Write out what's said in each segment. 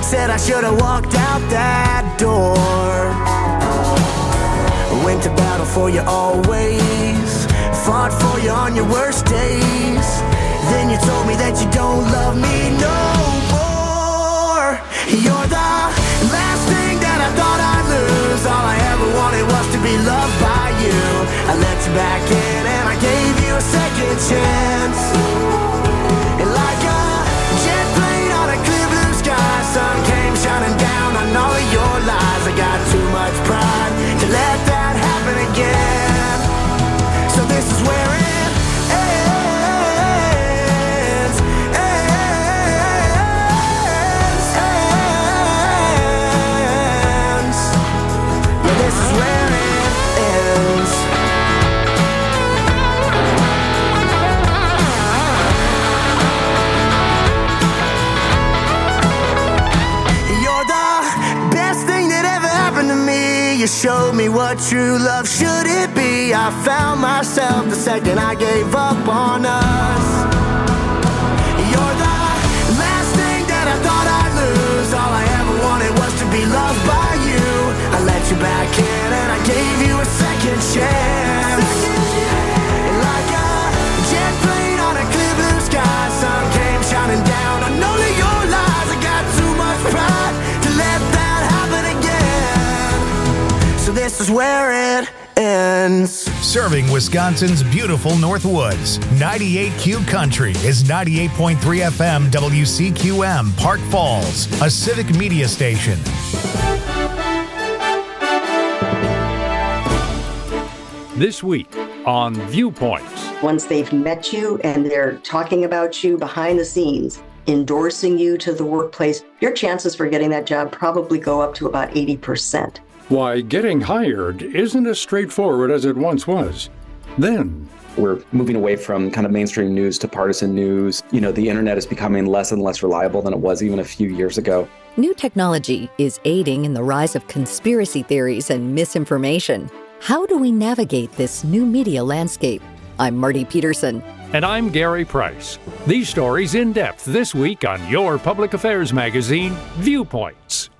said I should have walked out that door. Went to battle for you always, fought for you on your worst days. Then you told me that you don't love me no more. You're the last thing that I thought I'd lose. All I ever wanted was to be loved by you. I let you back in and I gave you a second chance. And like a jet plane on a clear blue sky, sun came shining down on all of your lies. I got too much pride to let that happen again. So this is where it ends. Yeah, this is where it ends. You're the best thing that ever happened to me. You showed me what true love should it be. I found myself the second I gave up on us. You're the last thing that I thought I'd lose. All I ever wanted was to be loved by you. I let you back in and I gave you a second chance. And like a jet plane on a clear blue sky, sun came shining down on all of your lies. I got too much pride to let that happen again. So this is where it ends. Serving Wisconsin's beautiful Northwoods, 98Q Country is 98.3 FM WCQM Park Falls, a civic media station. This week on Viewpoints. Once they've met you and they're talking about you behind the scenes, endorsing you to the workplace, your chances for getting that job probably go up to about 80%. Why getting hired isn't as straightforward as it once was. Then, we're moving away from kind of mainstream news to partisan news. You know, the internet is becoming less and less reliable than it was even a few years ago. New technology is aiding in the rise of conspiracy theories and misinformation. How do we navigate this new media landscape? I'm Marty Peterson. and I'm Gary Price. These stories in depth this week on your public affairs magazine, Viewpoints.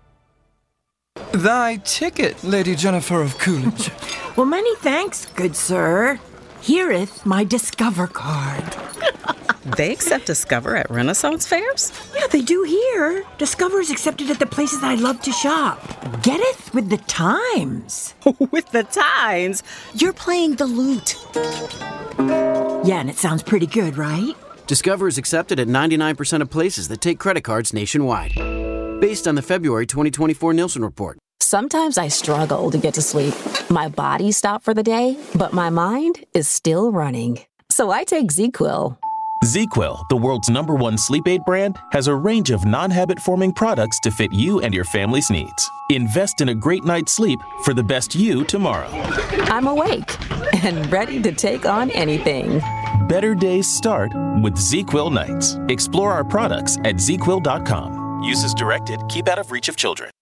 Thy ticket, Lady Jennifer of Coolidge. Well, many thanks, good sir. Here'th my Discover card. They accept Discover at Renaissance fairs? Yeah, they do here. Discover is accepted at the places I love to shop. Getteth with the times. With the times? You're playing the lute. Yeah, and it sounds pretty good, right? Discover is accepted at 99% of places that take credit cards nationwide. Based on the February 2024 Nielsen report. Sometimes I struggle to get to sleep. My body stopped for the day, but my mind is still running. So I take ZzzQuil. ZzzQuil, the world's #1 sleep aid brand, has a range of non-habit-forming products to fit you and your family's needs. Invest in a great night's sleep for the best you tomorrow. I'm awake and ready to take on anything. Better days start with ZzzQuil nights. Explore our products at ZzzQuil.com. Use as directed. Keep out of reach of children.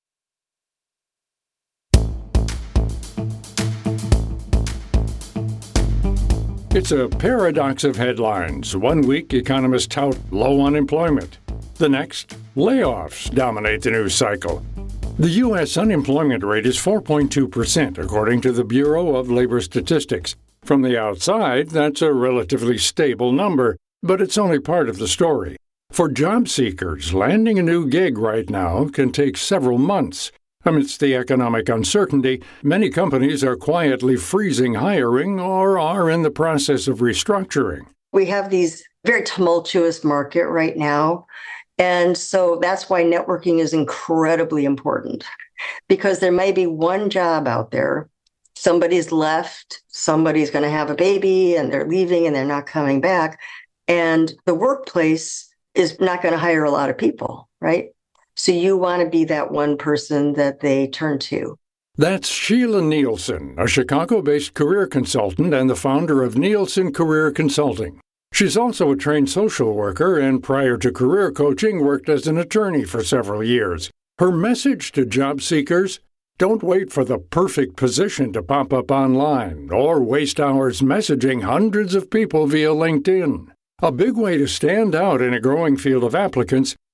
It's a paradox of headlines. One week, economists tout low unemployment. The next, layoffs dominate the news cycle. The U.S. unemployment rate is 4.2%, according to the Bureau of Labor Statistics. From the outside, that's a relatively stable number, but it's only part of the story. For job seekers, landing a new gig right now can take several months. Amidst the economic uncertainty, many companies are quietly freezing hiring or are in the process of restructuring. We have these very tumultuous market right now. And so that's why networking is incredibly important, because there may be one job out there. Somebody's left, somebody's going to have a baby and they're leaving and they're not coming back. And the workplace is not going to hire a lot of people, right? So you want to be that one person that they turn to. That's Sheila Nielsen, a Chicago-based career consultant and the founder of Nielsen Career Consulting. She's also a trained social worker and prior to career coaching worked as an attorney for several years. Her message to job seekers: don't wait for the perfect position to pop up online or waste hours messaging hundreds of people via LinkedIn. A big way to stand out in a growing field of applicants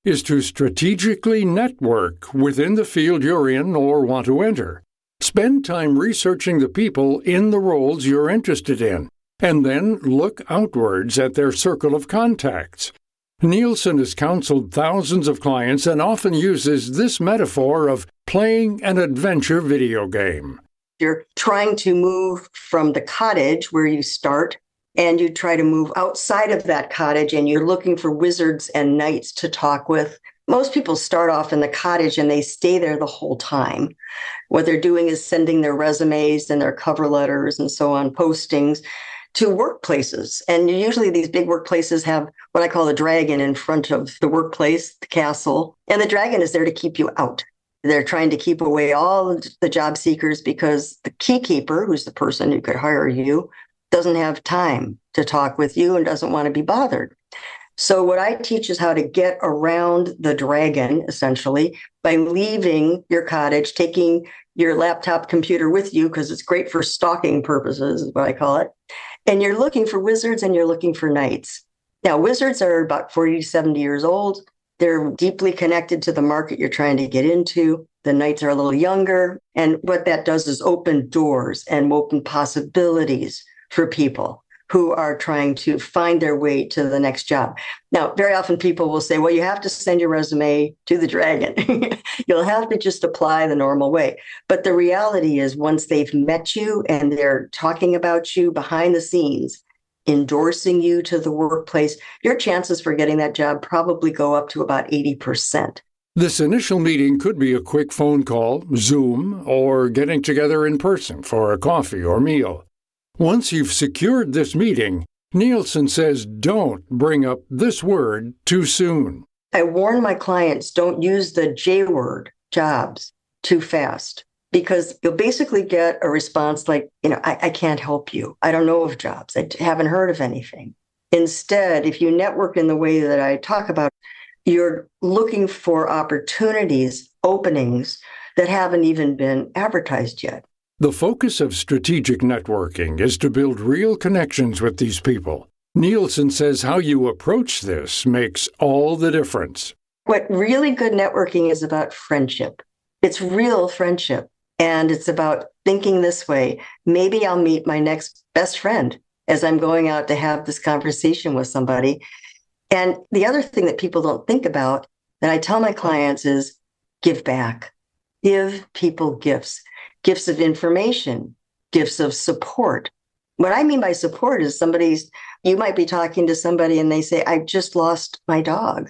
is to strategically network within the field you're in or want to enter. Spend time researching the people in the roles you're interested in, and then look outwards at their circle of contacts. Nielsen has counseled thousands of clients and often uses this metaphor of playing an adventure video game. You're trying to move from the cottage where you start, and you try to move outside of that cottage, and you're looking for wizards and knights to talk with. Most people start off in the cottage and they stay there the whole time. What they're doing is sending their resumes and their cover letters and so on, postings to workplaces. And usually these big workplaces have what I call the dragon in front of the workplace, the castle. And the dragon is there to keep you out. They're trying to keep away all the job seekers because the key keeper, who's the person who could hire you, doesn't have time to talk with you and doesn't want to be bothered. So what I teach is how to get around the dragon, essentially, by leaving your cottage, taking your laptop computer with you, because it's great for stalking purposes, is what I call it. And you're looking for wizards and you're looking for knights. Now, wizards are about 40 to 70 years old. They're deeply connected to the market you're trying to get into. The knights are a little younger. And what that does is open doors and open possibilities for people who are trying to find their way to the next job. Now, very often people will say, well, you have to send your resume to the dragon. You'll have to just apply the normal way. But the reality is once they've met you and they're talking about you behind the scenes, endorsing you to the workplace, your chances for getting that job probably go up to about 80%. This initial meeting could be a quick phone call, Zoom, or getting together in person for a coffee or meal. Once you've secured this meeting, Nielsen says don't bring up this word too soon. I warn my clients, don't use the J word, jobs, too fast, because you'll basically get a response like, I can't help you. I don't know of jobs. I haven't heard of anything. Instead, if you network in the way that I talk about, you're looking for opportunities, openings that haven't even been advertised yet. The focus of strategic networking is to build real connections with these people. Nielsen says how you approach this makes all the difference. What really good networking is about friendship. It's real friendship. And it's about thinking this way. Maybe I'll meet my next best friend as I'm going out to have this conversation with somebody. And the other thing that people don't think about that I tell my clients is give back. Give people gifts. Gifts of information, gifts of support. What I mean by support is you might be talking to somebody and they say, I just lost my dog.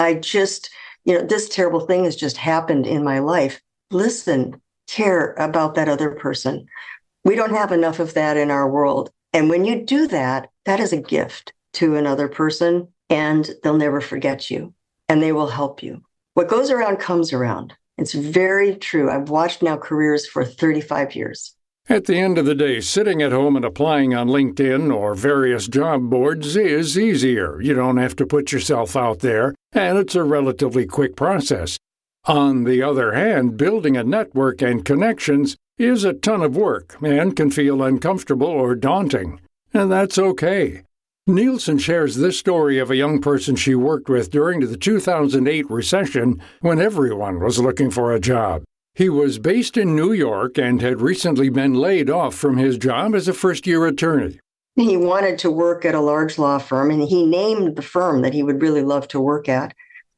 This terrible thing has just happened in my life. Listen, care about that other person. We don't have enough of that in our world. And when you do that, that is a gift to another person and they'll never forget you and they will help you. What goes around comes around. It's very true. I've watched now careers for 35 years. At the end of the day, sitting at home and applying on LinkedIn or various job boards is easier. You don't have to put yourself out there, and it's a relatively quick process. On the other hand, building a network and connections is a ton of work and can feel uncomfortable or daunting. And that's okay. Nielsen shares this story of a young person she worked with during the 2008 recession when everyone was looking for a job. He was based in New York and had recently been laid off from his job as a first-year attorney. He wanted to work at a large law firm, and he named the firm that he would really love to work at.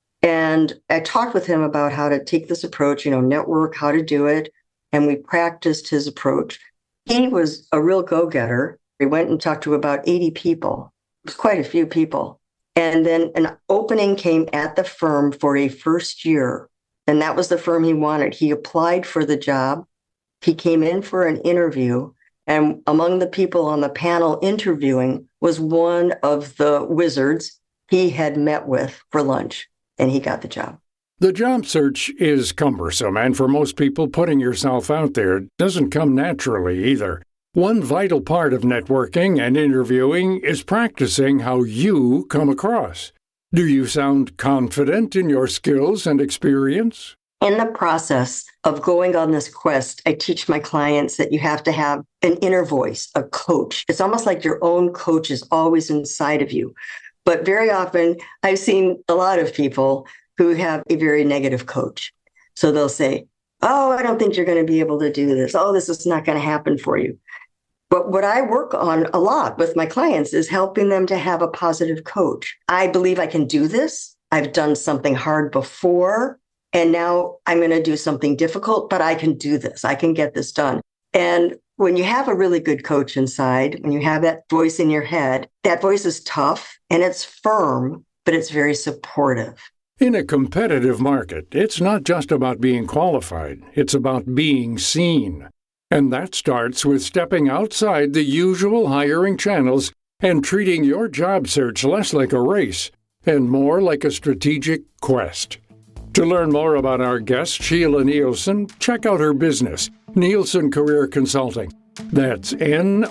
And I talked with him about how to take this approach, network, how to do it, and we practiced his approach. He was a real go-getter. We went and talked to about 80 people. It was quite a few people. And then an opening came at the firm for a first year. And that was the firm he wanted. He applied for the job. He came in for an interview. And among the people on the panel interviewing was one of the wizards he had met with for lunch. And he got the job. The job search is cumbersome. And for most people, putting yourself out there doesn't come naturally either. One vital part of networking and interviewing is practicing how you come across. Do you sound confident in your skills and experience? In the process of going on this quest, I teach my clients that you have to have an inner voice, a coach. It's almost like your own coach is always inside of you. But very often, I've seen a lot of people who have a very negative coach. So they'll say, oh, I don't think you're going to be able to do this. Oh, this is not going to happen for you. But what I work on a lot with my clients is helping them to have a positive coach. I believe I can do this. I've done something hard before, and now I'm going to do something difficult, but I can do this. I can get this done. And when you have a really good coach inside, when you have that voice in your head, that voice is tough and it's firm, but it's very supportive. In a competitive market, it's not just about being qualified. It's about being seen. And that starts with stepping outside the usual hiring channels and treating your job search less like a race and more like a strategic quest. To learn more about our guest, Sheila Nielsen, check out her business, Nielsen Career Consulting. That's Nielsen,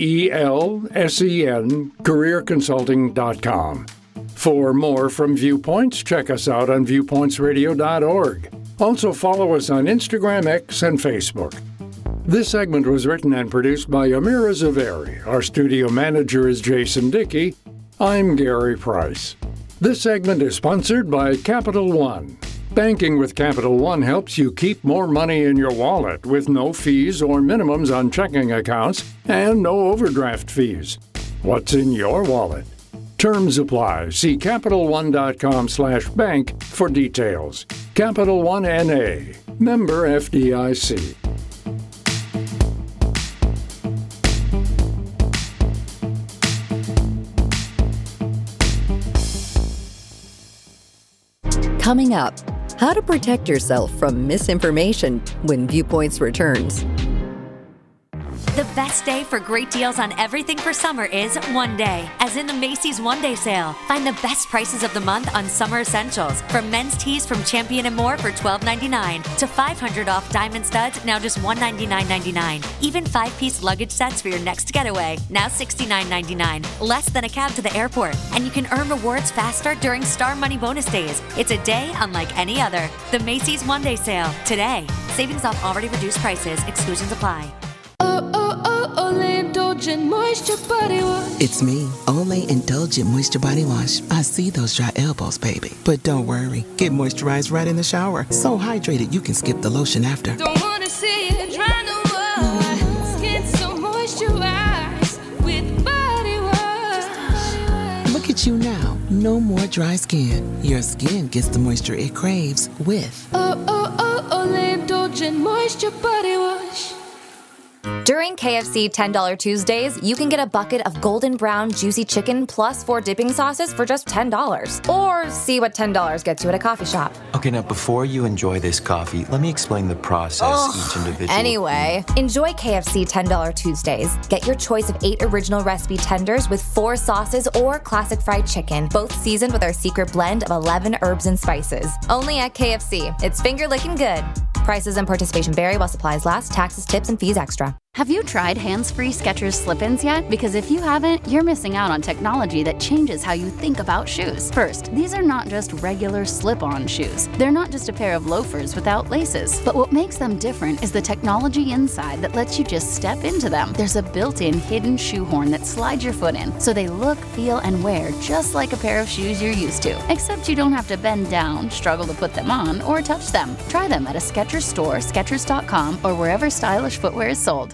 careerconsulting.com. For more from Viewpoints, check us out on viewpointsradio.org. Also follow us on Instagram, X, and Facebook. This segment was written and produced by Amira Zaveri. Our studio manager is Jason Dickey. I'm Gary Price. This segment is sponsored by Capital One. Banking with Capital One helps you keep more money in your wallet with no fees or minimums on checking accounts and no overdraft fees. What's in your wallet? Terms apply. See CapitalOne.com/bank for details. Capital One N.A. Member FDIC. Coming up, how to protect yourself from misinformation when Viewpoints returns. The best day for great deals on everything for summer is one day, as in the Macy's One Day Sale. Find the best prices of the month on summer essentials, from men's tees from Champion and More for $12.99 to $500 off diamond studs, now just $199.99. Even 5-piece luggage sets for your next getaway, now $69.99, less than a cab to the airport. And you can earn rewards faster during Star Money bonus days. It's a day unlike any other. The Macy's One Day Sale, today. Savings off already reduced prices. Exclusions apply. Olay Indulgent Moisture Body Wash. It's me, Olay Indulgent Moisture Body Wash. I see those dry elbows, baby. But don't worry, get moisturized right in the shower. So hydrated you can skip the lotion after. Don't wanna see it dry no more. Skin so moisturized with body wash. Look at you now, no more dry skin. Your skin gets the moisture it craves with Olay Indulgent Moisture Body Wash. During KFC $10 Tuesdays, you can get a bucket of golden brown juicy chicken plus 4 dipping sauces for just $10. Or see what $10 gets you at a coffee shop. Okay, now before you enjoy this coffee, let me explain the process each individual. Anyway, enjoy KFC $10 Tuesdays. Get your choice of 8 original recipe tenders with 4 sauces or classic fried chicken, both seasoned with our secret blend of 11 herbs and spices. Only at KFC. It's finger licking good. Prices and participation vary while supplies last. Taxes, tips, and fees extra. Have you tried hands-free Skechers slip-ins yet? Because if you haven't, you're missing out on technology that changes how you think about shoes. First, these are not just regular slip-on shoes. They're not just a pair of loafers without laces. But what makes them different is the technology inside that lets you just step into them. There's a built-in hidden shoehorn that slides your foot in, so they look, feel, and wear just like a pair of shoes you're used to. Except you don't have to bend down, struggle to put them on, or touch them. Try them at a Skechers store, Skechers.com, or wherever stylish footwear is sold.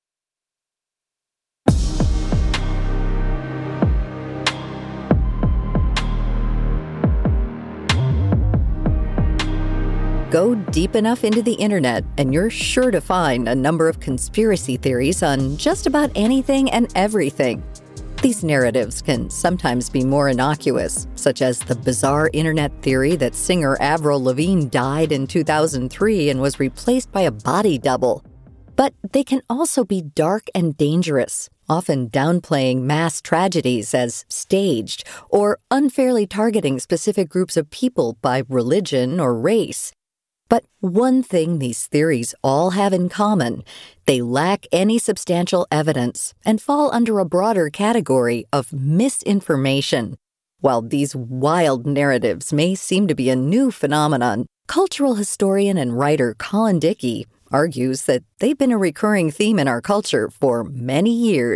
Go deep enough into the internet, and you're sure to find a number of conspiracy theories on just about anything and everything. These narratives can sometimes be more innocuous, such as the bizarre internet theory that singer Avril Lavigne died in 2003 and was replaced by a body double. But they can also be dark and dangerous, often downplaying mass tragedies as staged or unfairly targeting specific groups of people by religion or race. But one thing these theories all have in common: they lack any substantial evidence and fall under a broader category of misinformation. While these wild narratives may seem to be a new phenomenon, cultural historian and writer Colin Dickey argues that they've been a recurring theme in our culture for many years.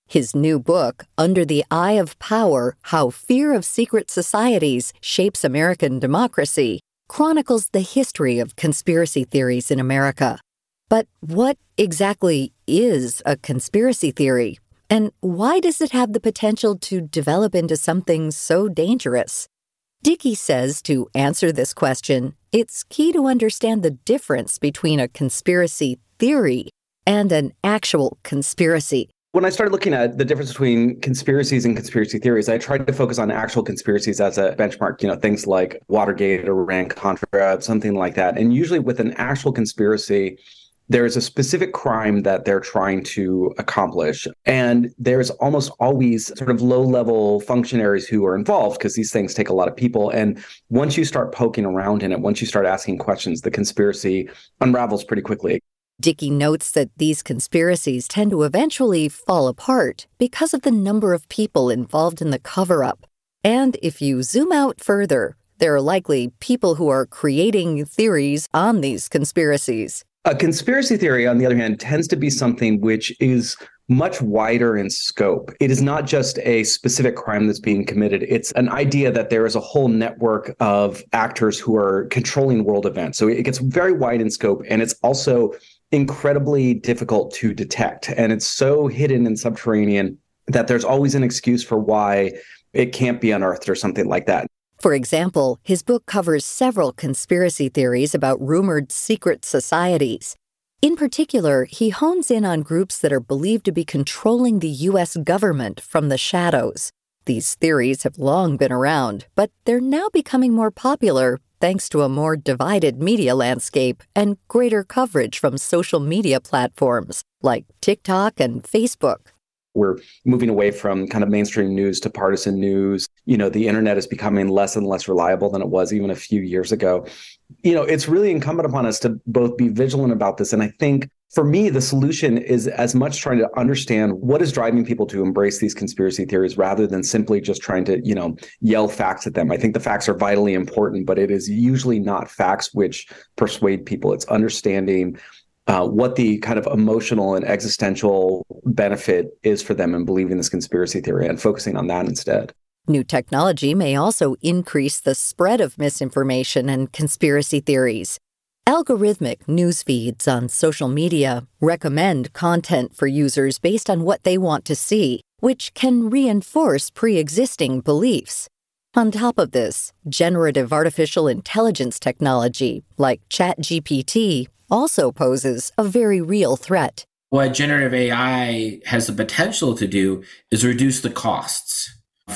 His new book, Under the Eye of Power: How Fear of Secret Societies Shapes American Democracy, chronicles the history of conspiracy theories in America. But what exactly is a conspiracy theory? And why does it have the potential to develop into something so dangerous? Dickey says to answer this question, it's key to understand the difference between a conspiracy theory and an actual conspiracy. When I started looking at the difference between conspiracies and conspiracy theories, I tried to focus on actual conspiracies as a benchmark, things like Watergate or Iran-Contra, something like that. And usually with an actual conspiracy, there's a specific crime that they're trying to accomplish. And there's almost always sort of low-level functionaries who are involved because these things take a lot of people. And once you start poking around in it, once you start asking questions, the conspiracy unravels pretty quickly. Dickey notes that these conspiracies tend to eventually fall apart because of the number of people involved in the cover-up. And if you zoom out further, there are likely people who are creating theories on these conspiracies. A conspiracy theory, on the other hand, tends to be something which is much wider in scope. It is not just a specific crime that's being committed. It's an idea that there is a whole network of actors who are controlling world events. So it gets very wide in scope, and it's also incredibly difficult to detect. And it's so hidden and subterranean that there's always an excuse for why it can't be unearthed or something like that. For example, his book covers several conspiracy theories about rumored secret societies. In particular, he hones in on groups that are believed to be controlling the U.S. government from the shadows. These theories have long been around, but they're now becoming more popular thanks to a more divided media landscape and greater coverage from social media platforms like TikTok and Facebook. We're moving away from kind of mainstream news to partisan news. The internet is becoming less and less reliable than it was even a few years ago. It's really incumbent upon us to both be vigilant about this. And I think for me, the solution is as much trying to understand what is driving people to embrace these conspiracy theories rather than simply just trying to, yell facts at them. I think the facts are vitally important, but it is usually not facts which persuade people. It's understanding what the kind of emotional and existential benefit is for them in believing this conspiracy theory and focusing on that instead. New technology may also increase the spread of misinformation and conspiracy theories. Algorithmic news feeds on social media recommend content for users based on what they want to see, which can reinforce pre-existing beliefs. On top of this, generative artificial intelligence technology, like ChatGPT, also poses a very real threat. What generative AI has the potential to do is reduce the costs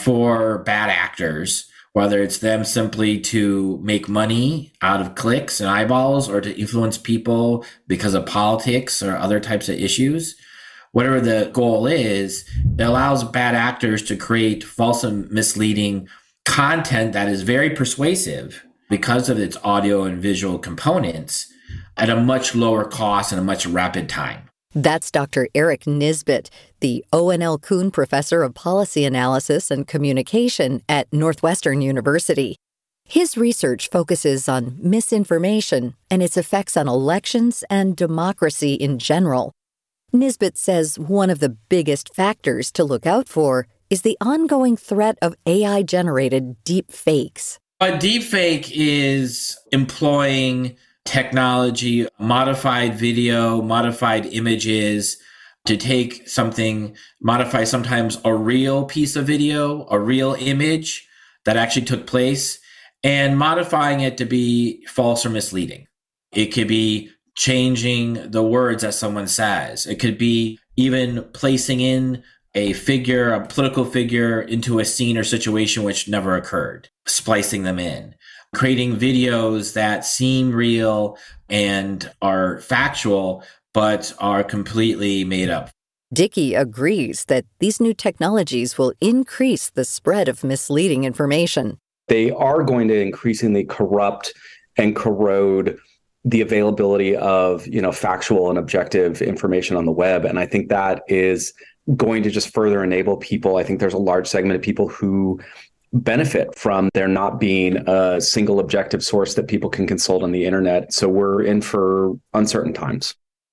for bad actors, whether it's them simply to make money out of clicks and eyeballs or to influence people because of politics or other types of issues. Whatever the goal is, it allows bad actors to create false and misleading content that is very persuasive because of its audio and visual components at a much lower cost and a much rapid time. That's Dr. Eric Nisbet, the O.N.L. Kuhn Professor of Policy Analysis and Communication at Northwestern University. His research focuses on misinformation and its effects on elections and democracy in general. Nisbet says one of the biggest factors to look out for is the ongoing threat of AI-generated deep fakes. A deep fake is employing technology, modified video, modified images to take something, modify sometimes a real piece of video, a real image that actually took place, and modifying it to be false or misleading. It could be changing the words that someone says. It could be even placing in a figure, a political figure, into a scene or situation which never occurred, splicing them in. Creating videos that seem real and are factual, but are completely made up. Dickey agrees that these new technologies will increase the spread of misleading information. They are going to increasingly corrupt and corrode the availability of, factual and objective information on the web. And I think that is going to just further enable people. I think there's a large segment of people who benefit from there not being a single objective source that people can consult on the internet. So we're in for uncertain times.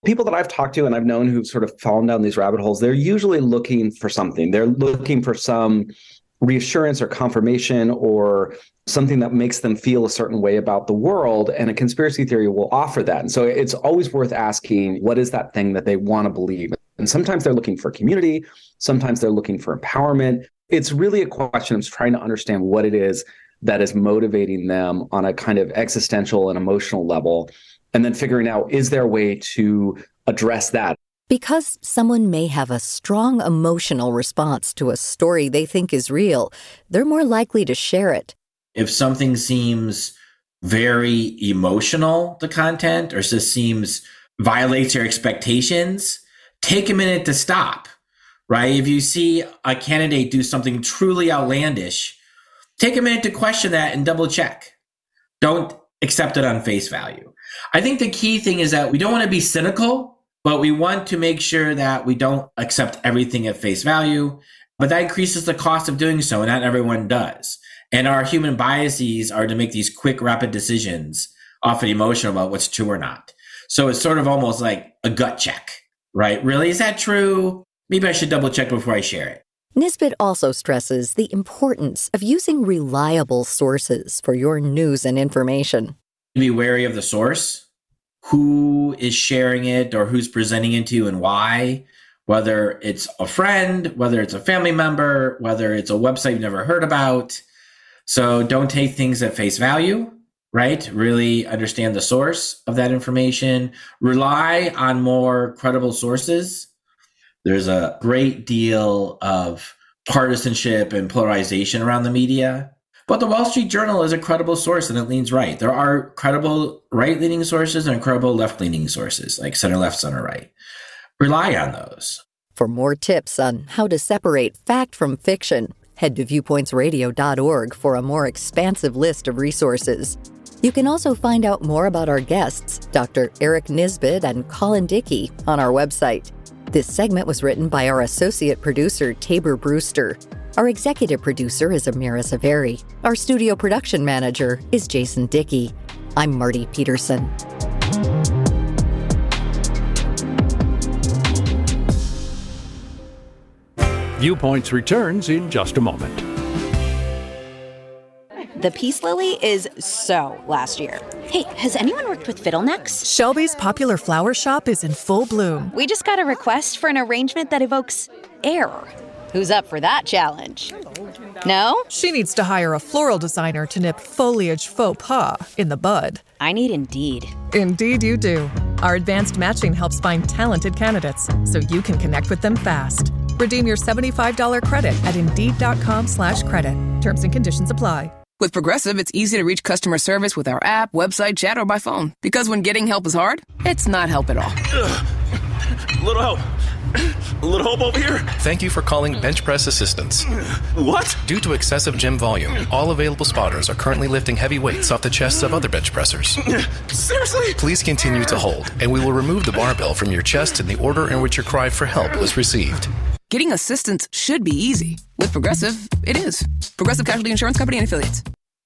People that I've talked to and I've known who've sort of fallen down these rabbit holes, they're usually looking for something. They're looking for some reassurance or confirmation or something that makes them feel a certain way about the world. And a conspiracy theory will offer that. And so it's always worth asking, what is that thing that they want to believe? And sometimes they're looking for community. Sometimes they're looking for empowerment. It's really a question of trying to understand what it is that is motivating them on a kind of existential and emotional level. And then figuring out, is there a way to address that? Because someone may have a strong emotional response to a story they think is real, they're more likely to share it. If something seems very emotional, the content, or just violates your expectations, take a minute to stop, right? If you see a candidate do something truly outlandish, take a minute to question that and double check. Don't accept it on face value. I think the key thing is that we don't want to be cynical, but we want to make sure that we don't accept everything at face value. But that increases the cost of doing so, and not everyone does. And our human biases are to make these quick, rapid decisions, often emotional, about what's true or not. So it's sort of almost like a gut check, right? Really, is that true? Maybe I should double check before I share it. Nisbet also stresses the importance of using reliable sources for your news and information. Be wary of the source, who is sharing it or who's presenting it to you and why, whether it's a friend, whether it's a family member, whether it's a website you've never heard about. So don't take things at face value, right? Really understand the source of that information. Rely on more credible sources. There's a great deal of partisanship and polarization around the media. But the Wall Street Journal is a credible source and it leans right. There are credible right-leaning sources and credible left-leaning sources, like center-left, center-right. Rely on those. For more tips on how to separate fact from fiction, head to viewpointsradio.org for a more expansive list of resources. You can also find out more about our guests, Dr. Eric Nisbet and Colin Dickey, on our website. This segment was written by our associate producer, Tabor Brewster. Our executive producer is Amira Zaveri. Our studio production manager is Jason Dickey. I'm Marty Peterson. Viewpoints returns in just a moment. The peace lily is so last year. Hey, has anyone worked with fiddlenecks? Shelby's popular flower shop is in full bloom. We just got a request for an arrangement that evokes air. Who's up for that challenge? No? She needs to hire a floral designer to nip foliage faux pas in the bud. I need Indeed. Indeed you do. Our advanced matching helps find talented candidates so you can connect with them fast. Redeem your $75 credit at Indeed.com/credit. Terms and conditions apply. With Progressive, it's easy to reach customer service with our app, website, chat, or by phone. Because when getting help is hard, it's not help at all. Little help. A little help over here? Thank you for calling Bench Press Assistance. What? Due to excessive gym volume, all available spotters are currently lifting heavy weights off the chests of other bench pressers. Seriously? Please continue to hold, and we will remove the barbell from your chest in the order in which your cry for help was received. Getting assistance should be easy. With Progressive, it is. Progressive Casualty Insurance Company and Affiliates.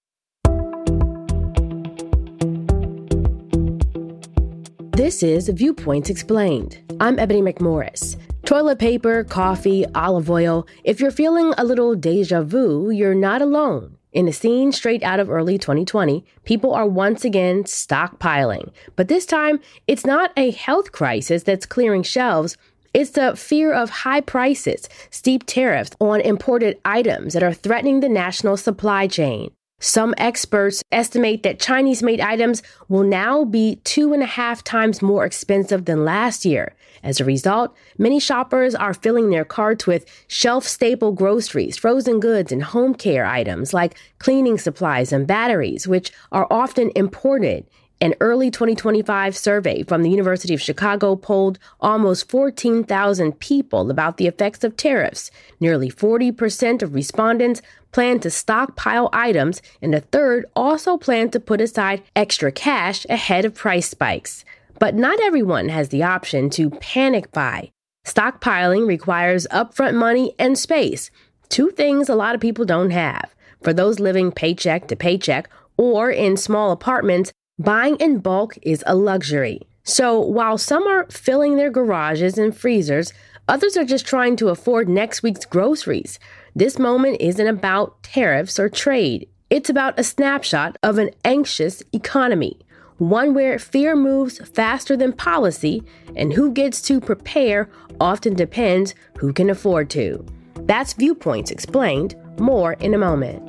This is Viewpoints Explained. I'm Ebony McMorris. Toilet paper, coffee, olive oil. If you're feeling a little deja vu, you're not alone. In a scene straight out of early 2020, people are once again stockpiling. But this time, it's not a health crisis that's clearing shelves. It's the fear of high prices, steep tariffs on imported items that are threatening the national supply chain. Some experts estimate that Chinese-made items will now be 2.5 times more expensive than last year. As a result, many shoppers are filling their carts with shelf-stable groceries, frozen goods, and home care items like cleaning supplies and batteries, which are often imported. An early 2025 survey from the University of Chicago polled almost 14,000 people about the effects of tariffs. Nearly 40% of respondents plan to stockpile items, and a third also plan to put aside extra cash ahead of price spikes. But not everyone has the option to panic buy. Stockpiling requires upfront money and space, two things a lot of people don't have. For those living paycheck to paycheck or in small apartments, buying in bulk is a luxury. So while some are filling their garages and freezers, others are just trying to afford next week's groceries. This moment isn't about tariffs or trade. It's about a snapshot of an anxious economy, one where fear moves faster than policy, and who gets to prepare often depends who can afford to. That's Viewpoints Explained. More in a moment.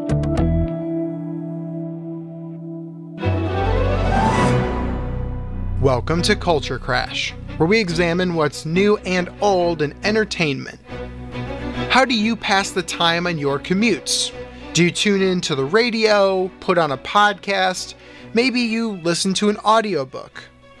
Welcome to Culture Crash, where we examine what's new and old in entertainment. How do you pass the time on your commutes? Do you tune in to the radio, put on a podcast? Maybe you listen to an audiobook.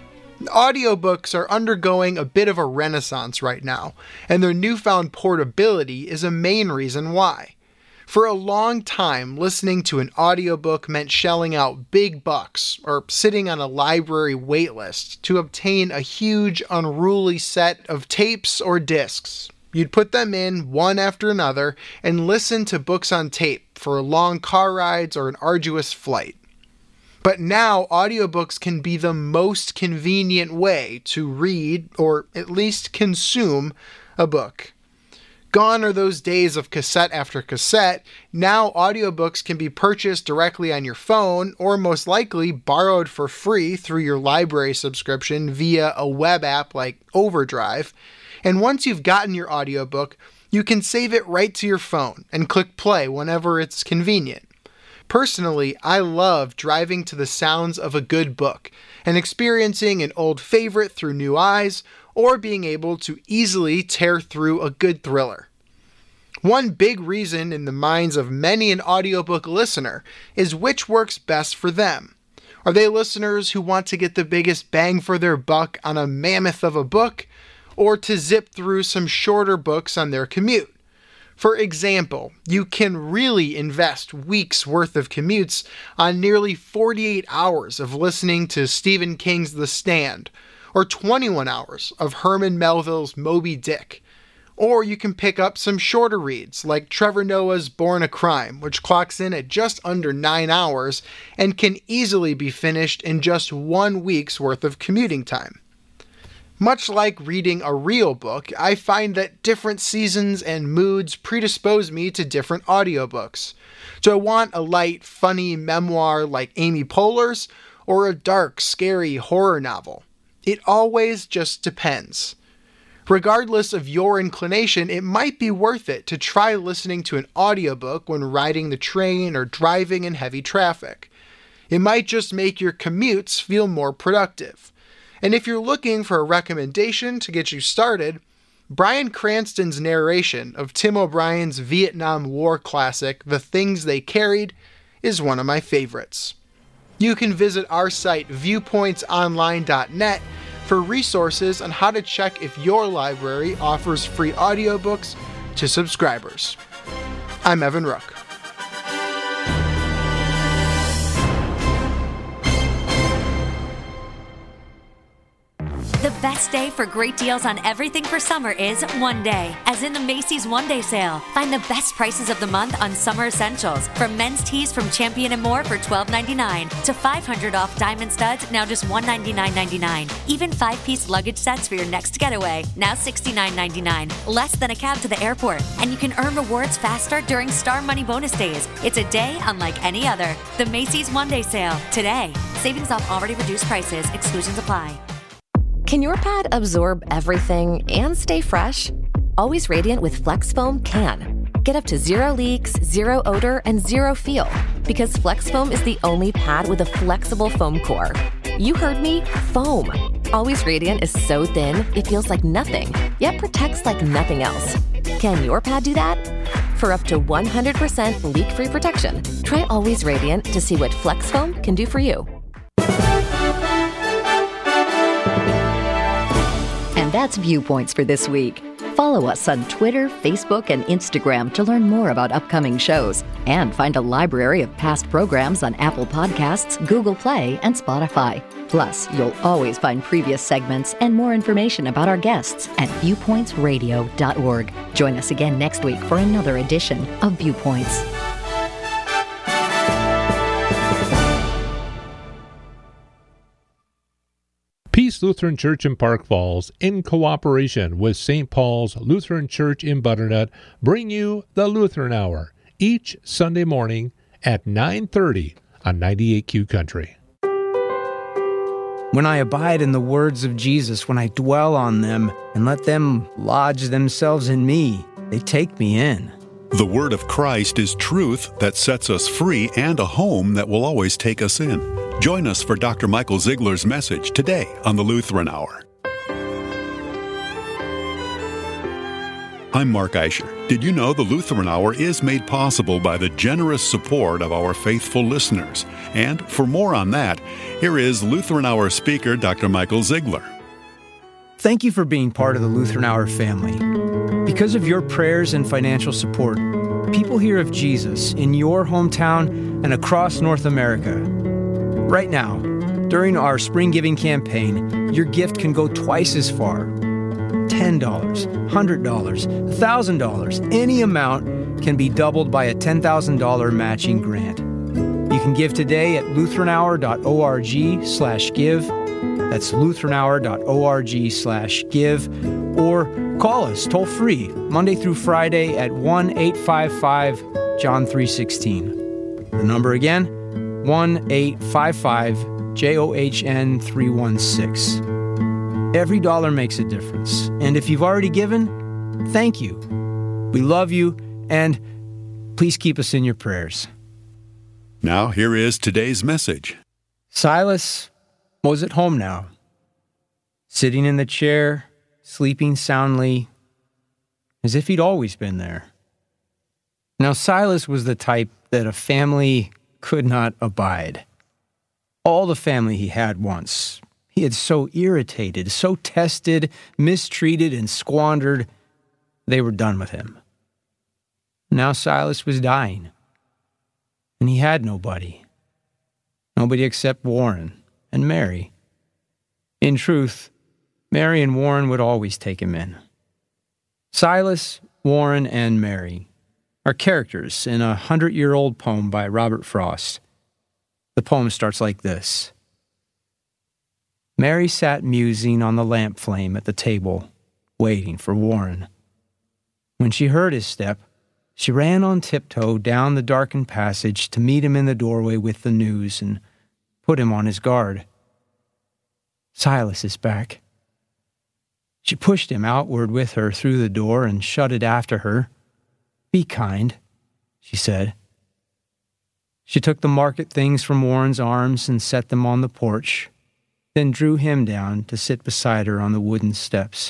Audiobooks are undergoing a bit of a renaissance right now, and their newfound portability is a main reason why. For a long time, listening to an audiobook meant shelling out big bucks or sitting on a library waitlist to obtain a huge, unruly set of tapes or discs. You'd put them in one after another and listen to books on tape for long car rides or an arduous flight. But now, audiobooks can be the most convenient way to read, or at least consume, a book. Gone are those days of cassette after cassette. Now, audiobooks can be purchased directly on your phone, or most likely borrowed for free through your library subscription via a web app like Overdrive. And once you've gotten your audiobook, you can save it right to your phone and click play whenever it's convenient. Personally, I love driving to the sounds of a good book and experiencing an old favorite through new eyes, or being able to easily tear through a good thriller. One big reason in the minds of many an audiobook listener is which works best for them. Are they listeners who want to get the biggest bang for their buck on a mammoth of a book, or to zip through some shorter books on their commute? For example, you can really invest weeks' worth of commutes on nearly 48 hours of listening to Stephen King's The Stand, or 21 hours of Herman Melville's Moby Dick. Or you can pick up some shorter reads like Trevor Noah's Born a Crime, which clocks in at just under 9 hours and can easily be finished in just 1 week's worth of commuting time. Much like reading a real book, I find that different seasons and moods predispose me to different audiobooks. Do I want a light, funny memoir like Amy Poehler's, or a dark, scary horror novel? It always just depends. Regardless of your inclination, it might be worth it to try listening to an audiobook when riding the train or driving in heavy traffic. It might just make your commutes feel more productive. And if you're looking for a recommendation to get you started, Bryan Cranston's narration of Tim O'Brien's Vietnam War classic, The Things They Carried, is one of my favorites. You can visit our site, viewpointsonline.net, for resources on how to check if your library offers free audiobooks to subscribers. I'm Evan Rook. The best day for great deals on everything for summer is one day, as in the Macy's One Day Sale. Find the best prices of the month on summer essentials, from men's tees from Champion & More for $12.99 to $500 off diamond studs, now just $199.99. Even 5-piece luggage sets for your next getaway, now $69.99, less than a cab to the airport. And you can earn rewards faster during Star Money bonus days. It's a day unlike any other. The Macy's One Day Sale, today. Savings off already reduced prices. Exclusions apply. Can your pad absorb everything and stay fresh? Always Radiant with Flex Foam can. Get up to 0 leaks, 0 odor, and 0 feel. Because Flex Foam is the only pad with a flexible foam core. You heard me, foam. Always Radiant is so thin, it feels like nothing, yet protects like nothing else. Can your pad do that? For up to 100% leak-free protection, try Always Radiant to see what Flex Foam can do for you. And that's Viewpoints for this week. Follow us on Twitter, Facebook, and Instagram to learn more about upcoming shows and find a library of past programs on Apple Podcasts, Google Play, and Spotify. Plus, you'll always find previous segments and more information about our guests at viewpointsradio.org. Join us again next week for another edition of Viewpoints. Peace Lutheran Church in Park Falls, in cooperation with St. Paul's Lutheran Church in Butternut, bring you the Lutheran Hour each Sunday morning at 9:30 on 98Q Country. When I abide in the words of Jesus, when I dwell on them and let them lodge themselves in me, they take me in. The Word of Christ is truth that sets us free and a home that will always take us in. Join us for Dr. Michael Ziegler's message today on the Lutheran Hour. I'm Mark Eicher. Did you know the Lutheran Hour is made possible by the generous support of our faithful listeners? And for more on that, here is Lutheran Hour speaker Dr. Michael Ziegler. Thank you for being part of the Lutheran Hour family. Because of your prayers and financial support, people hear of Jesus in your hometown and across North America. Right now, during our Spring Giving campaign, your gift can go twice as far. $10, $100, $1,000, any amount can be doubled by a $10,000 matching grant. You can give today at lutheranhour.org/give. That's lutheranhour.org/give. Or call us toll free Monday through Friday at 1-855 John 3:16. The number again, 1-855-JOHN 316. Every dollar makes a difference. And if you've already given, thank you. We love you, and please keep us in your prayers. Now, here is today's message. Silas was at home now, sitting in the chair, sleeping soundly, as if he'd always been there. Now, Silas was the type that a family could not abide. All the family he had once, he had so irritated, so tested, mistreated, and squandered, they were done with him. Now Silas was dying, and he had nobody. Nobody except Warren and Mary. In truth, Mary and Warren would always take him in. Silas, Warren, and Mary are characters in a 100-year-old poem by Robert Frost. The poem starts like this. Mary sat musing on the lamp flame at the table, waiting for Warren. When she heard his step, she ran on tiptoe down the darkened passage to meet him in the doorway with the news and put him on his guard. Silas is back. She pushed him outward with her through the door and shut it after her. Be kind, she said. She took the market things from Warren's arms and set them on the porch, then drew him down to sit beside her on the wooden steps.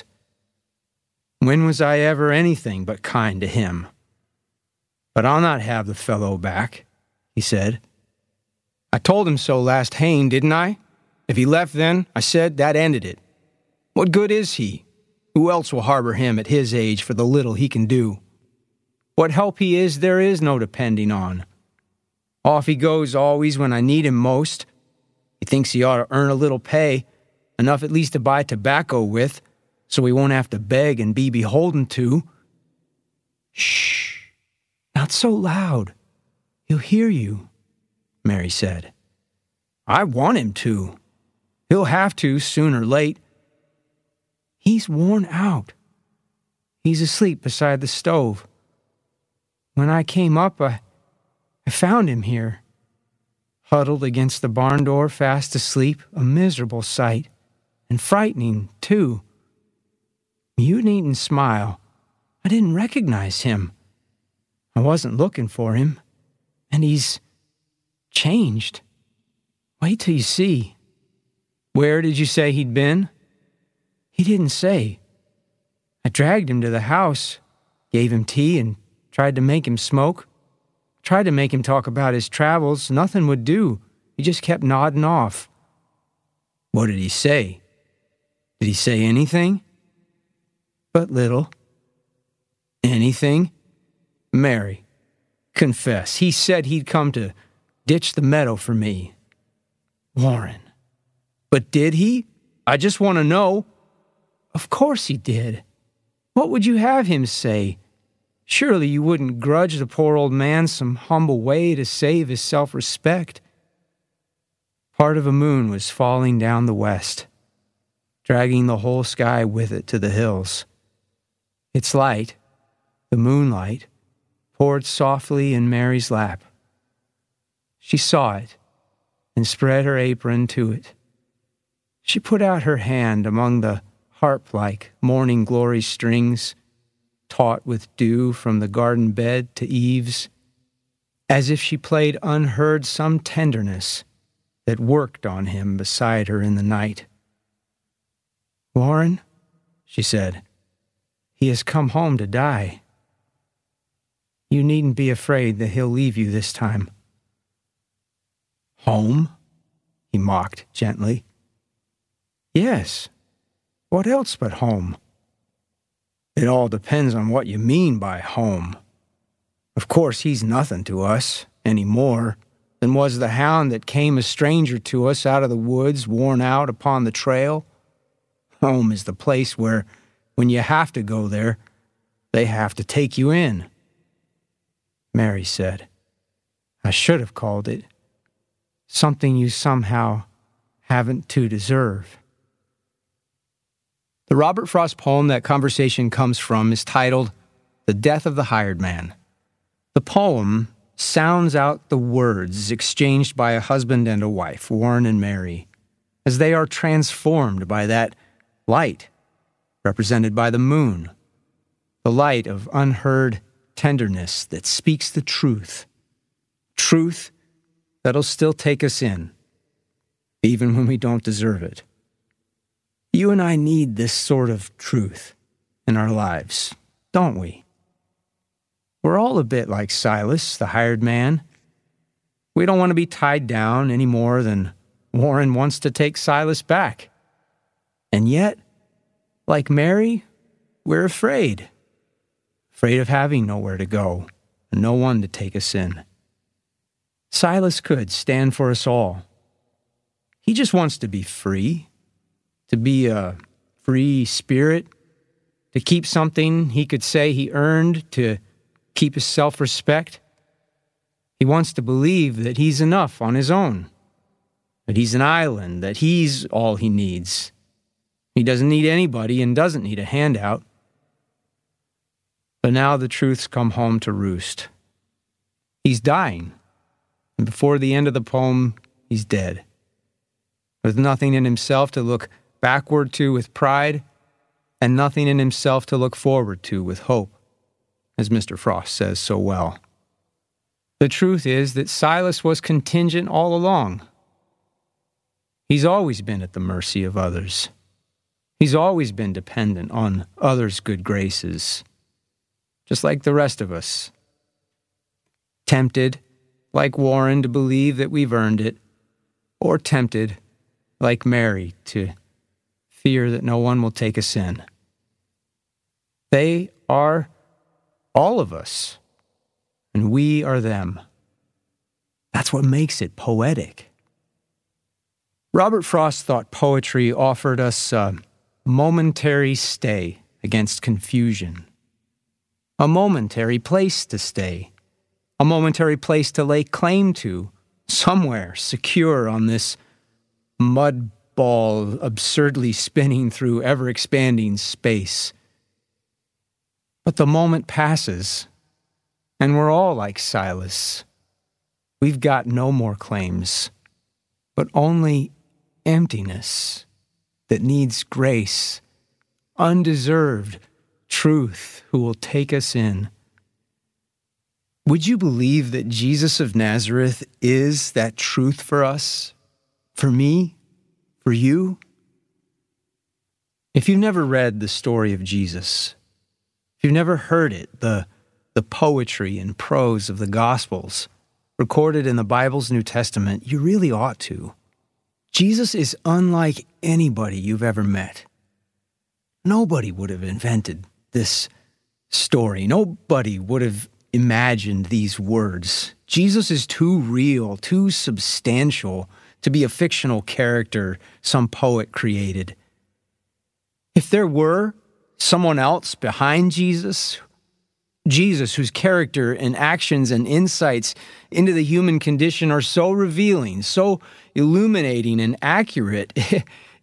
When was I ever anything but kind to him? But I'll not have the fellow back, he said. I told him so last haying, didn't I? If he left then, I said, that ended it. What good is he? Who else will harbor him at his age for the little he can do? What help he is, there is no depending on. Off he goes always when I need him most. He thinks he ought to earn a little pay, enough at least to buy tobacco with, so he won't have to beg and be beholden to. Shh, not so loud. He'll hear you, Mary said. I want him to. He'll have to soon or late. He's worn out. He's asleep beside the stove. When I came up, I found him here, huddled against the barn door, fast asleep, a miserable sight, and frightening, too. You needn't smile. I didn't recognize him. I wasn't looking for him, and he's changed. Wait till you see. Where did you say he'd been? He didn't say. I dragged him to the house, gave him tea, and tried to make him smoke. Tried to make him talk about his travels. Nothing would do. He just kept nodding off. What did he say? Did he say anything? But little. Anything? Mary, confess. He said he'd come to ditch the meadow for me. Warren. But did he? I just want to know. Of course he did. What would you have him say? Surely you wouldn't grudge the poor old man some humble way to save his self-respect. Part of a moon was falling down the west. dragging the whole sky with it to the hills. Its light, the moonlight, poured softly in Mary's lap. She saw it and spread her apron to it. She put out her hand among the harp-like morning glory strings, taut with dew from the garden bed to eaves, as if she played unheard some tenderness that worked on him beside her in the night. "Warren," she said, "he has come home to die. You needn't be afraid that he'll leave you this time." "Home?" he mocked gently. "Yes. What else but home?" "It all depends on what you mean by home. Of course, he's nothing to us any more than was the hound that came a stranger to us out of the woods, worn out upon the trail. Home is the place where, when you have to go there, they have to take you in." Mary said, "I should have called it something you somehow haven't to deserve." The Robert Frost poem that conversation comes from is titled "The Death of the Hired Man." The poem sounds out the words exchanged by a husband and a wife, Warren and Mary, as they are transformed by that light represented by the moon, the light of unheard tenderness that speaks the truth that'll still take us in, even when we don't deserve it. You and I need this sort of truth in our lives, don't we? We're all a bit like Silas, the hired man. We don't want to be tied down any more than Warren wants to take Silas back. And yet, like Mary, we're afraid of having nowhere to go and no one to take us in. Silas could stand for us all. He just wants to be free, to be a free spirit, to keep something he could say he earned, to keep his self-respect. He wants to believe that he's enough on his own, that he's an island, that he's all he needs. He doesn't need anybody and doesn't need a handout. But now the truth's come home to roost. He's dying, and before the end of the poem, he's dead. With nothing in himself to look backward to with pride, and nothing in himself to look forward to with hope, as Mr. Frost says so well. The truth is that Silas was contingent all along. He's always been at the mercy of others. He's always been dependent on others' good graces, just like the rest of us. Tempted, like Warren, to believe that we've earned it, or tempted, like Mary, to fear that no one will take us in. They are all of us, and we are them. That's what makes it poetic. Robert Frost thought poetry offered us a momentary stay against confusion, a momentary place to stay, a momentary place to lay claim to, somewhere secure on this mud ball absurdly spinning through ever-expanding space. But the moment passes, and we're all like Silas. We've got no more claims, but only emptiness that needs grace, undeserved truth who will take us in. Would you believe that Jesus of Nazareth is that truth for us, for me, for you? If you've never read the story of Jesus, if you've never heard it, the poetry and prose of the Gospels recorded in the Bible's New Testament, you really ought to. Jesus is unlike anybody you've ever met. Nobody would have invented this story. Nobody would have imagined these words. Jesus is too real, too substantial to be a fictional character some poet created. If there were someone else behind Jesus whose character and actions and insights into the human condition are so revealing, so illuminating and accurate,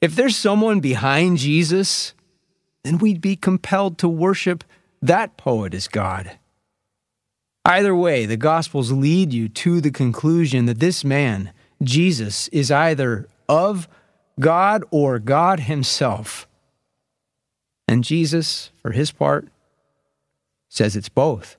If there's someone behind Jesus, then we'd be compelled to worship that poet as God. Either way, the Gospels lead you to the conclusion that this man, Jesus, is either of God or God himself. And Jesus, for his part, says it's both.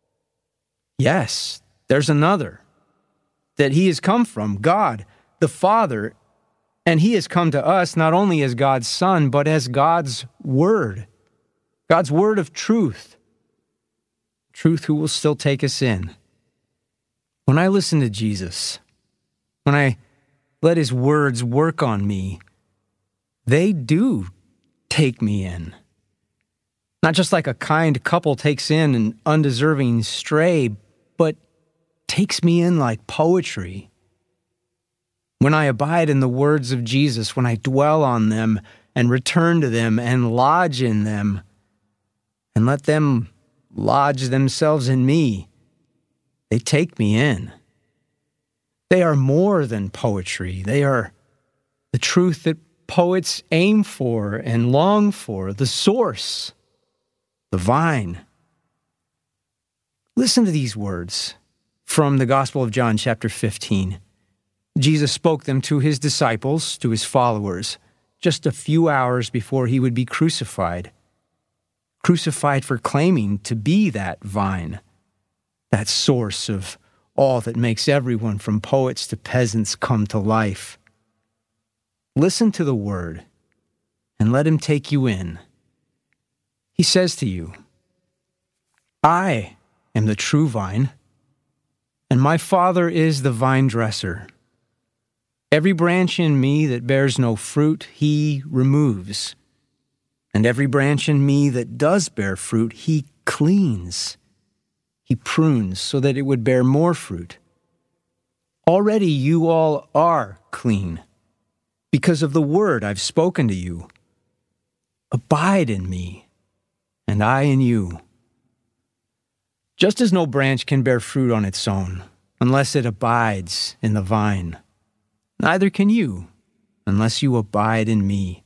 Yes, there's another, that he has come from God, the Father, and he has come to us not only as God's Son, but as God's Word of truth who will still take us in. When I listen to Jesus, when I let his words work on me, they do take me in. Not just like a kind couple takes in an undeserving stray, but takes me in like poetry. When I abide in the words of Jesus, when I dwell on them and return to them and lodge in them, and let them lodge themselves in me, they take me in. They are more than poetry. They are the truth that poets aim for and long for, the source, the vine. Listen to these words from the Gospel of John, chapter 15. Jesus spoke them to his disciples, to his followers, just a few hours before he would be crucified. Crucified for claiming to be that vine, that source of all that makes everyone from poets to peasants come to life. Listen to the word and let him take you in. He says to you, I am the true vine, and my Father is the vine dresser. Every branch in me that bears no fruit, he removes. And every branch in me that does bear fruit, he cleans. He prunes so that it would bear more fruit. Already you all are clean because of the word I've spoken to you. Abide in me, and I in you. Just as no branch can bear fruit on its own unless it abides in the vine, neither can you unless you abide in me.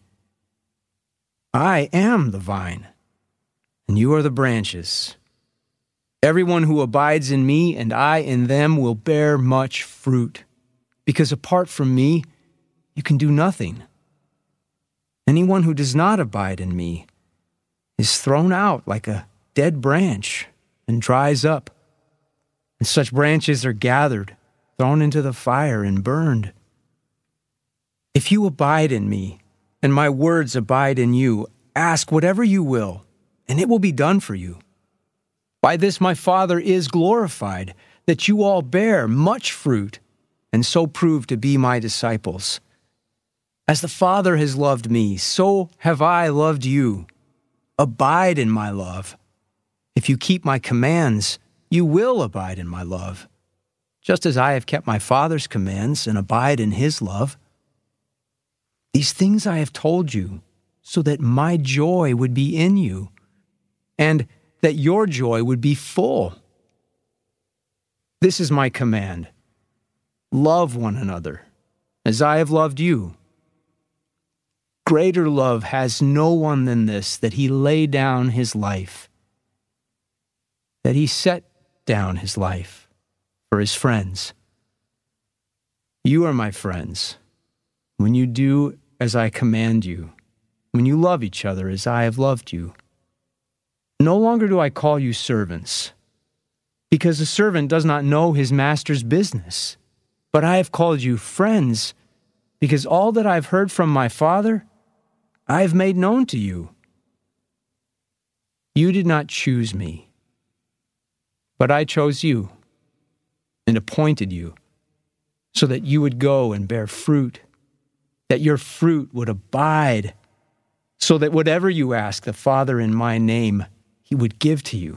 I am the vine, and you are the branches. Everyone who abides in me and I in them will bear much fruit, because apart from me, you can do nothing. Anyone who does not abide in me is thrown out like a dead branch and dries up, and such branches are gathered, thrown into the fire and burned. If you abide in me, and my words abide in you, ask whatever you will, and it will be done for you. By this my Father is glorified, that you all bear much fruit, and so prove to be my disciples. As the Father has loved me, so have I loved you. Abide in my love. If you keep my commands, you will abide in my love, just as I have kept my Father's commands and abide in his love. These things I have told you, so that my joy would be in you, and that your joy would be full. This is my command. Love one another, as I have loved you. Greater love has no one than this, that he lay down his life, that he set down his life for his friends. You are my friends when you do as I command you, when you love each other as I have loved you. No longer do I call you servants, because a servant does not know his master's business, but I have called you friends, because all that I have heard from my Father, I have made known to you. You did not choose me, but I chose you and appointed you so that you would go and bear fruit, that your fruit would abide, so that whatever you ask the Father in my name, he would give to you.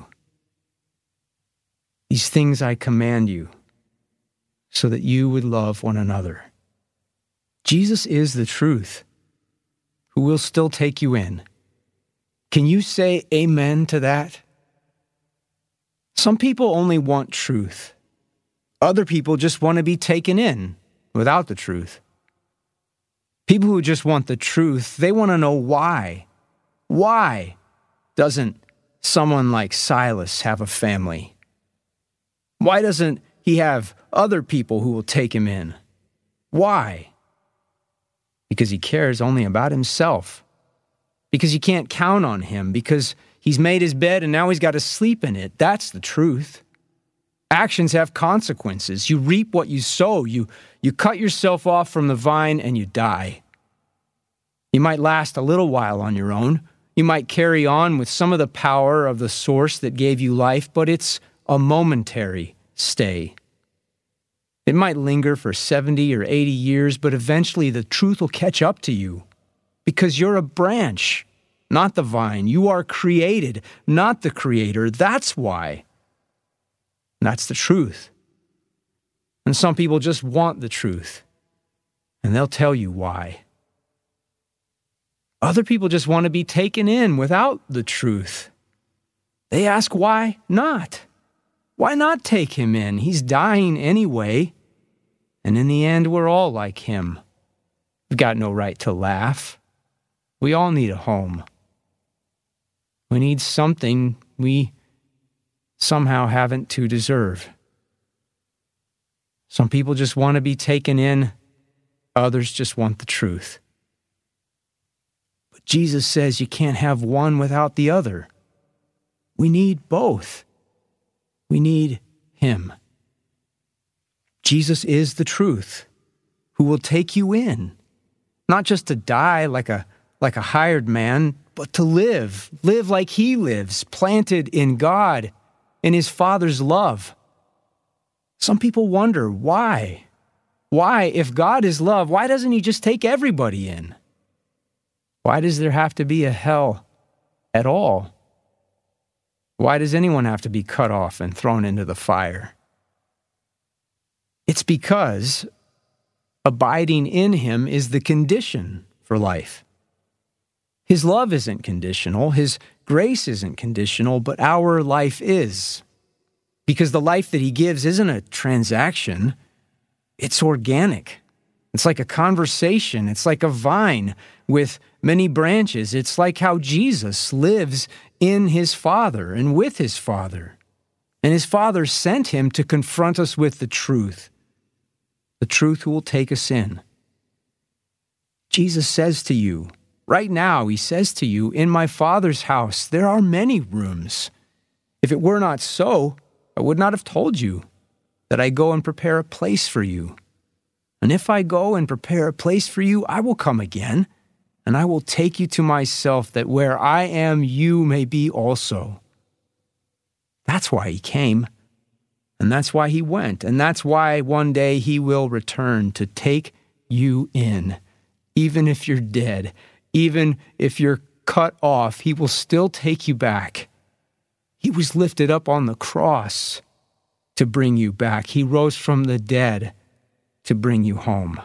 These things I command you, so that you would love one another. Jesus is the truth, who will still take you in. Can you say amen to that? Some people only want truth. Other people just want to be taken in without the truth. People who just want the truth, they want to know why. Why doesn't someone like Silas have a family? Why doesn't he have other people who will take him in? Why? Because he cares only about himself. Because you can't count on him. Because he's made his bed and now he's got to sleep in it. That's the truth. Actions have consequences. You reap what you sow. You cut yourself off from the vine and you die. You might last a little while on your own. You might carry on with some of the power of the source that gave you life, but it's a momentary stay. It might linger for 70 or 80 years, but eventually the truth will catch up to you because you're a branch, not the vine. You are created, not the creator. That's why. That's the truth. And some people just want the truth, and they'll tell you why. Other people just want to be taken in without the truth. They ask why not? Why not take him in? He's dying anyway. And in the end, we're all like him. We've got no right to laugh. We all need a home. We need something we somehow haven't to deserve. Some people just want to be taken in. Others just want the truth. But Jesus says you can't have one without the other. We need both. We need him. Jesus is the truth, who will take you in, not just to die like a hired man, but to live like he lives, planted in God, in his Father's love. Some people wonder why. Why, if God is love, why doesn't he just take everybody in? Why does there have to be a hell at all? Why does anyone have to be cut off and thrown into the fire? It's because abiding in him is the condition for life. His love isn't conditional, his grace isn't conditional, but our life is. Because the life that he gives isn't a transaction, it's organic. It's like a conversation, it's like a vine with many branches. It's like how Jesus lives in his Father and with his Father. And his Father sent him to confront us with the truth who will take us in. Jesus says to you, right now, he says to you, in my Father's house, there are many rooms. If it were not so, I would not have told you that I go and prepare a place for you. And if I go and prepare a place for you, I will come again, and I will take you to myself, that where I am, you may be also. That's why he came, and that's why he went, and that's why one day he will return to take you in. Even if you're dead, even if you're cut off, he will still take you back. He was lifted up on the cross to bring you back. He rose from the dead to bring you home.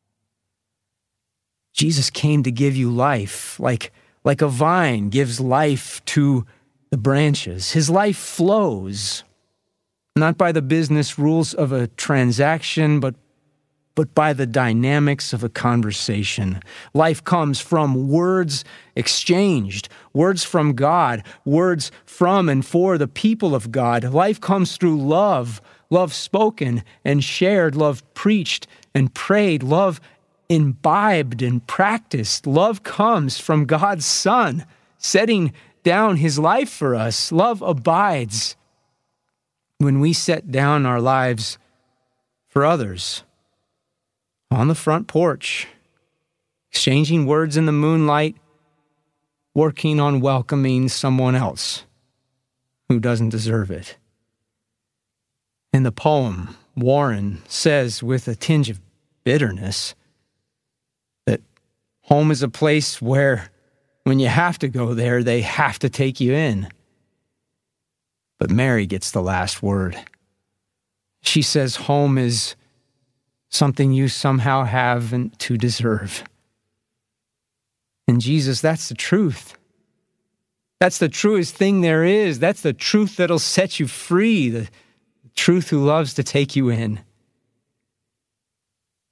Jesus came to give you life, like a vine gives life to the branches. His life flows, not by the business rules of a transaction, but by the dynamics of a conversation. Life comes from words exchanged, words from God, words from and for the people of God. Life comes through love, love spoken and shared, love preached and prayed, love imbibed and practiced. Love comes from God's Son, setting down his life for us. Love abides when we set down our lives for others. On the front porch, exchanging words in the moonlight, working on welcoming someone else who doesn't deserve it. In the poem, Warren says with a tinge of bitterness that home is a place where when you have to go there, they have to take you in. But Mary gets the last word. She says home is something you somehow haven't to deserve. And Jesus, that's the truth. That's the truest thing there is. That's the truth that'll set you free, the truth who loves to take you in.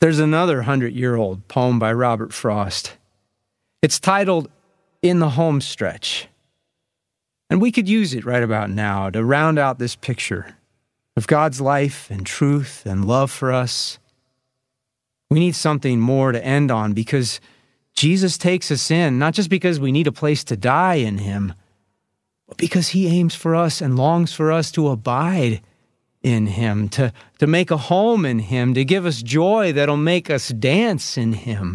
There's another 100-year-old poem by Robert Frost. It's titled In the Home Stretch. And we could use it right about now to round out this picture of God's life and truth and love for us. We need something more to end on because Jesus takes us in, not just because we need a place to die in him, but because he aims for us and longs for us to abide in him, to make a home in him, to give us joy that'll make us dance in him.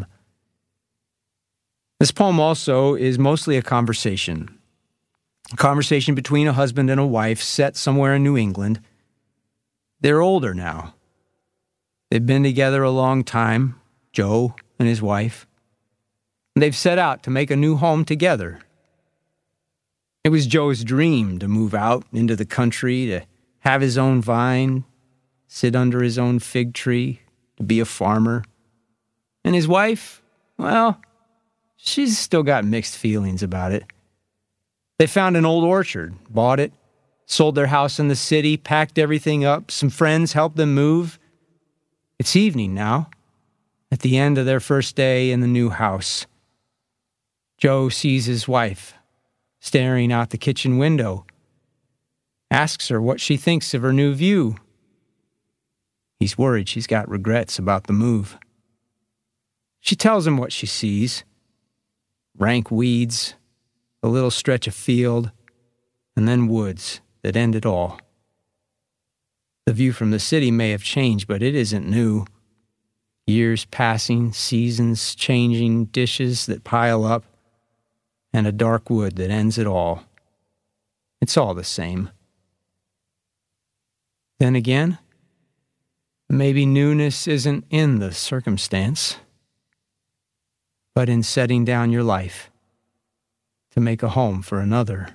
This poem also is mostly a conversation between a husband and a wife set somewhere in New England. They're older now. They've been together a long time, Joe and his wife. And they've set out to make a new home together. It was Joe's dream to move out into the country, to have his own vine, sit under his own fig tree, to be a farmer. And his wife, well, she's still got mixed feelings about it. They found an old orchard, bought it, sold their house in the city, packed everything up. Some friends helped them move. It's evening now, at the end of their first day in the new house. Joe sees his wife staring out the kitchen window, asks her what she thinks of her new view. He's worried she's got regrets about the move. She tells him what she sees: rank weeds, a little stretch of field, and then woods that end it all. The view from the city may have changed, but it isn't new. Years passing, seasons changing, dishes that pile up, and a dark wood that ends it all. It's all the same. Then again, maybe newness isn't in the circumstance, but in setting down your life to make a home for another.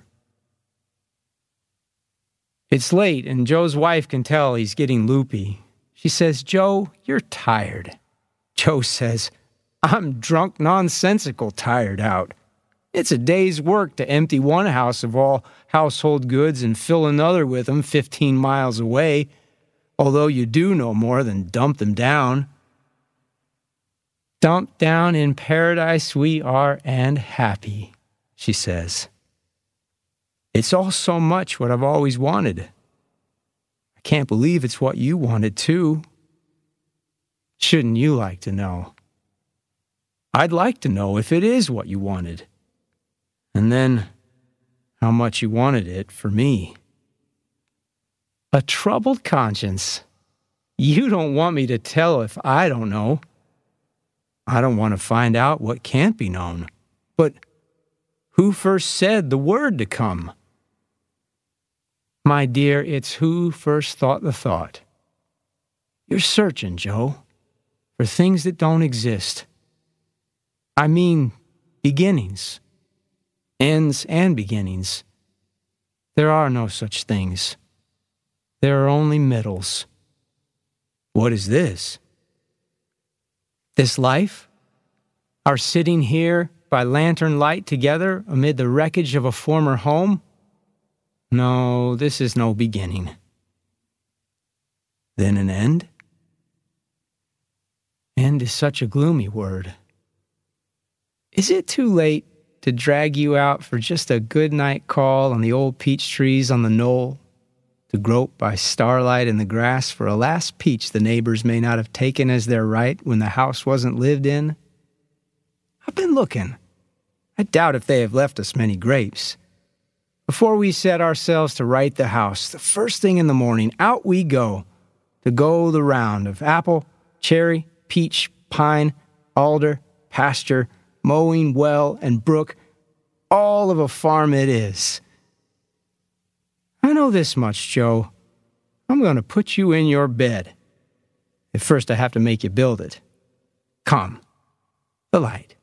It's late, and Joe's wife can tell he's getting loopy. She says, "Joe, you're tired." Joe says, "I'm drunk, nonsensical tired out. It's a day's work to empty one house of all household goods and fill another with them 15 miles away, although you do no more than dump them down. Dumped down in paradise we are and happy," she says. "It's all so much what I've always wanted. I can't believe it's what you wanted too. Shouldn't you like to know? I'd like to know if it is what you wanted. And then how much you wanted it for me." A troubled conscience. You don't want me to tell if I don't know. I don't want to find out what can't be known. But who first said the word to come? My dear, it's who first thought the thought. You're searching, Joe, for things that don't exist. I mean, beginnings, ends and beginnings. There are no such things. There are only middles. What is this? This life? Our sitting here by lantern light together amid the wreckage of a former home? No, this is no beginning. Then an end? End is such a gloomy word. Is it too late to drag you out for just a good night call on the old peach trees on the knoll, to grope by starlight in the grass for a last peach the neighbors may not have taken as their right when the house wasn't lived in? I've been looking. I doubt if they have left us many grapes. Before we set ourselves to right the house, the first thing in the morning, out we go to go the round of apple, cherry, peach, pine, alder, pasture, mowing, well, and brook. All of a farm it is. I know this much, Joe. I'm going to put you in your bed. At first I have to make you build it. Come, the light.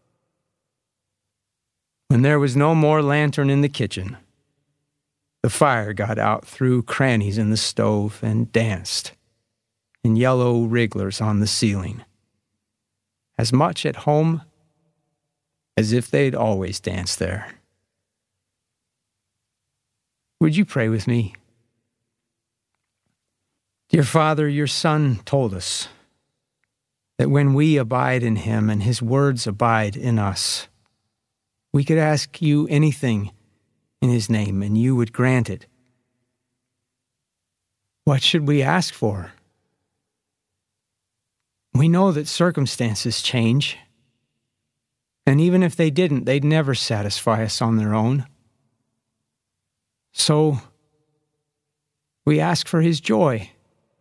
When there was no more lantern in the kitchen, the fire got out through crannies in the stove and danced in yellow wrigglers on the ceiling, as much at home as if they'd always danced there. Would you pray with me? Dear Father, your Son told us that when we abide in him and his words abide in us, we could ask you anything in his name and you would grant it. What should we ask for? We know that circumstances change, and even if they didn't, they'd never satisfy us on their own. So, we ask for his joy.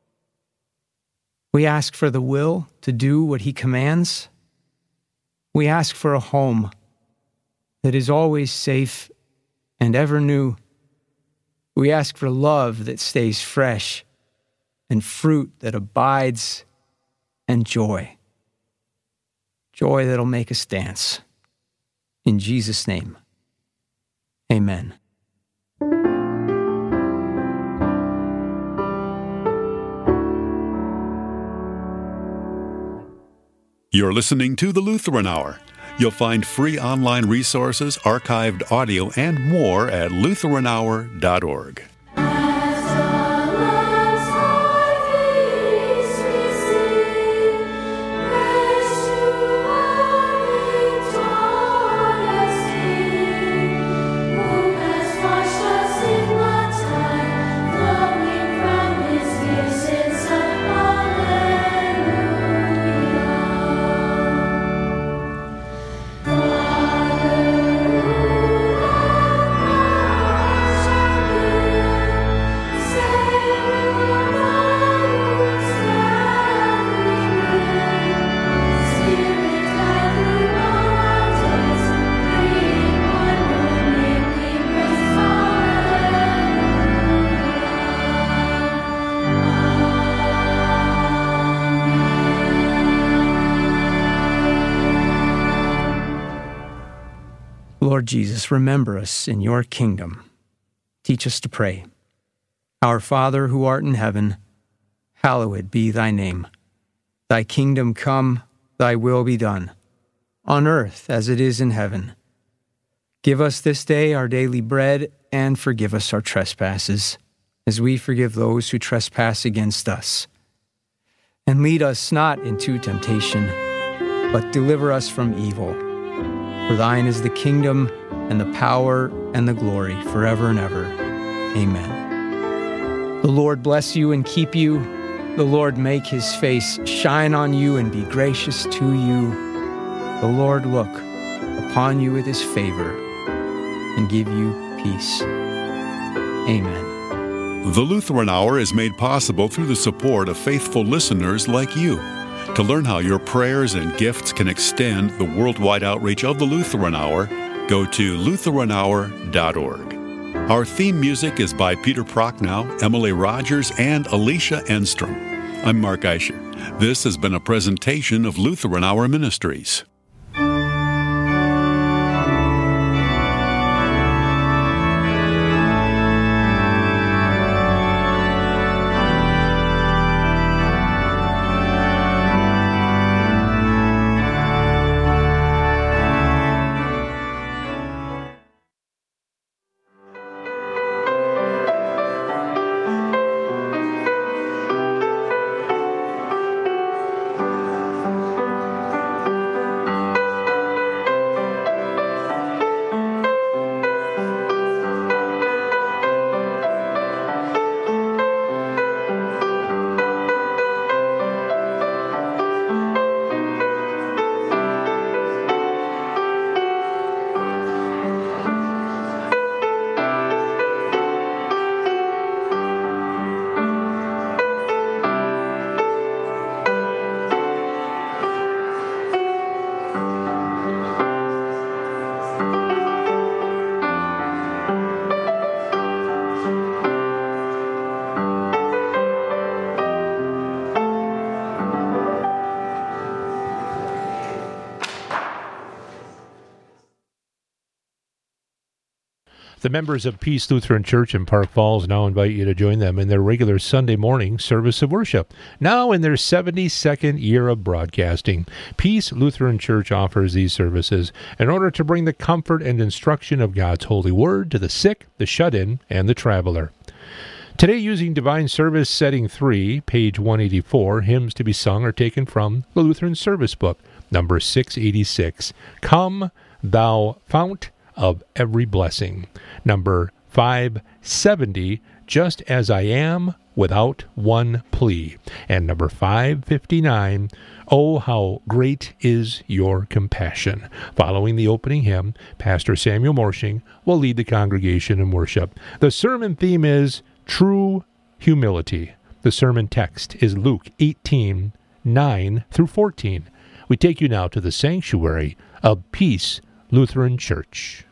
We ask for the will to do what he commands. We ask for a home that is always safe and ever new. We ask for love that stays fresh and fruit that abides and joy. Joy that'll make us dance. In Jesus' name, amen. You're listening to the Lutheran Hour. You'll find free online resources, archived audio, and more at lutheranhour.org. Lord Jesus, remember us in your kingdom. Teach us to pray. Our Father who art in heaven, hallowed be thy name. Thy kingdom come, thy will be done, on earth as it is in heaven. Give us this day our daily bread, and forgive us our trespasses, as we forgive those who trespass against us. And lead us not into temptation, but deliver us from evil. For thine is the kingdom, and the power, and the glory, forever and ever. Amen. The Lord bless you and keep you. The Lord make his face shine on you and be gracious to you. The Lord look upon you with his favor and give you peace. Amen. The Lutheran Hour is made possible through the support of faithful listeners like you. To learn how your prayers and gifts can extend the worldwide outreach of the Lutheran Hour, go to lutheranhour.org. Our theme music is by Peter Prochnow, Emily Rogers, and Alicia Enstrom. I'm Mark Eicher. This has been a presentation of Lutheran Hour Ministries. The members of Peace Lutheran Church in Park Falls now invite you to join them in their regular Sunday morning service of worship. Now in their 72nd year of broadcasting, Peace Lutheran Church offers these services in order to bring the comfort and instruction of God's holy word to the sick, the shut-in, and the traveler. Today, using Divine Service Setting 3, page 184, hymns to be sung are taken from the Lutheran Service Book, number 686, Come, Thou Fount of Every Blessing, number 570, Just As I Am, Without One Plea, and number 559, Oh, How Great Is Your Compassion. Following the opening hymn, Pastor Samuel Morshing will lead the congregation in worship. The sermon theme is True Humility. The sermon text is Luke 18, 9 through 14. We take you now to the sanctuary of Peace Lutheran Church.